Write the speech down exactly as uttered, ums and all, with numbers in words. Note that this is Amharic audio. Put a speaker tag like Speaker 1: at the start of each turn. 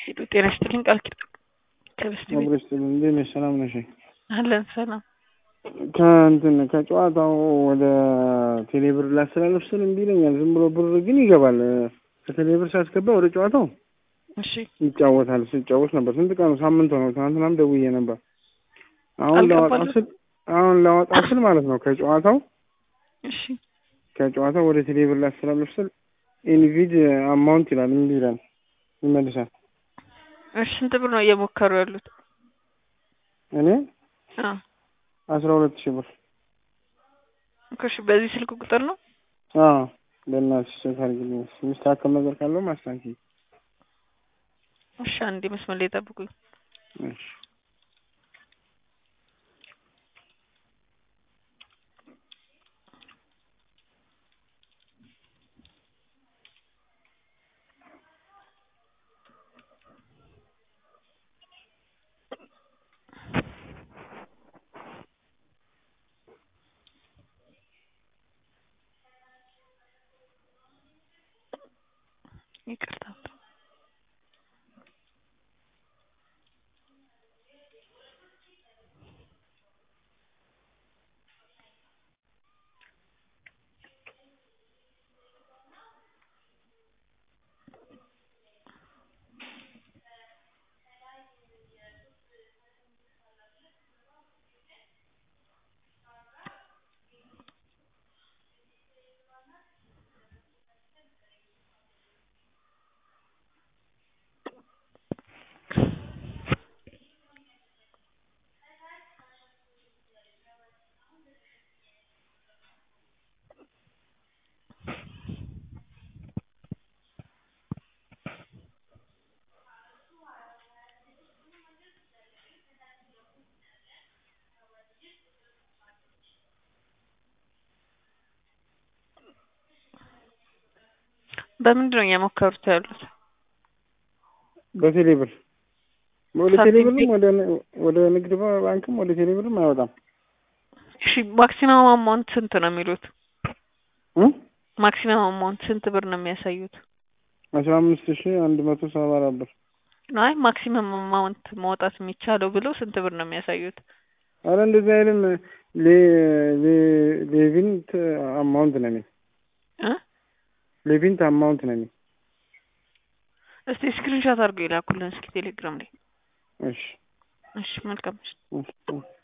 Speaker 1: ጤና ይስጥልኝ ቃል ኪዳን ከበስቲ ቤት
Speaker 2: አብረሽ እንዴት ነሽ? ሰላም ነሽ?
Speaker 1: አለን ሰላም።
Speaker 2: ከእንትን ከጨዋታው ወደ ቴሌብር ላስተላልፍ ስል እምቢ ይለኛል። ዝም ብሎ ብር ግን ይገባል። ከቴሌብር ሳስገባ ወደ ጨዋታው
Speaker 1: እሺ
Speaker 2: ይጫወታል። ሲጫወት ነበር። ስንት ቀኑ? ሳምንት ሆነው። ትናንትናም ደውዬ ነበር። አሁን ላወጣ ስል አሁን ላወጣ ስል ማለት ነው ከጨዋታው
Speaker 1: እሺ
Speaker 2: ከጨዋታው ወደ ቴሌብር ላስተላልፍ ስል ኢንቪድ አማውንት ይላል። እምቢ ይላል። ይመልሳል።
Speaker 1: እሺ ስንት ብር ነው እየሞከሩ ያሉት?
Speaker 2: እኔ
Speaker 1: አዎ
Speaker 2: አስራ ሁለት ሺህ ብር።
Speaker 1: እሺ በዚህ ስልክ ቁጥር ነው?
Speaker 2: አዎ ለእናትሽ ታርግልኝ። የሚስተካከል ነገር ካለው ማስተካከል።
Speaker 1: እሺ አንዴ መስመር ላይ ጠብቁኝ።
Speaker 2: እሺ
Speaker 1: ይቅርታ በምንድን ነው እየሞከሩት ያሉት?
Speaker 2: በቴሌብር ወደ ቴሌብርም ወደ ወደ ንግድ ባንክም ወደ ቴሌብርም አይወጣም።
Speaker 1: እሺ ማክሲመም አማውንት ስንት ነው የሚሉት?
Speaker 2: እ
Speaker 1: ማክሲመም አማውንት ስንት ብር ነው የሚያሳዩት?
Speaker 2: አስራ አምስት ሺህ አንድ መቶ ሰባ አራት ብር።
Speaker 1: አይ ማክሲመም አማውንት ማውጣት የሚቻለው ብሎ ስንት ብር ነው የሚያሳዩት?
Speaker 2: አረ እንደዚህ አይልም። ሌ ሌ ሌቪንት አማውንት ነው የሚል
Speaker 1: እ
Speaker 2: ሌቪንት አማውንት ነው የሚል።
Speaker 1: እስቲ ስክሪንሾት አድርገው ይላኩልን እስኪ ቴሌግራም ላይ።
Speaker 2: እሺ
Speaker 1: እሺ መልካም።
Speaker 2: እሺ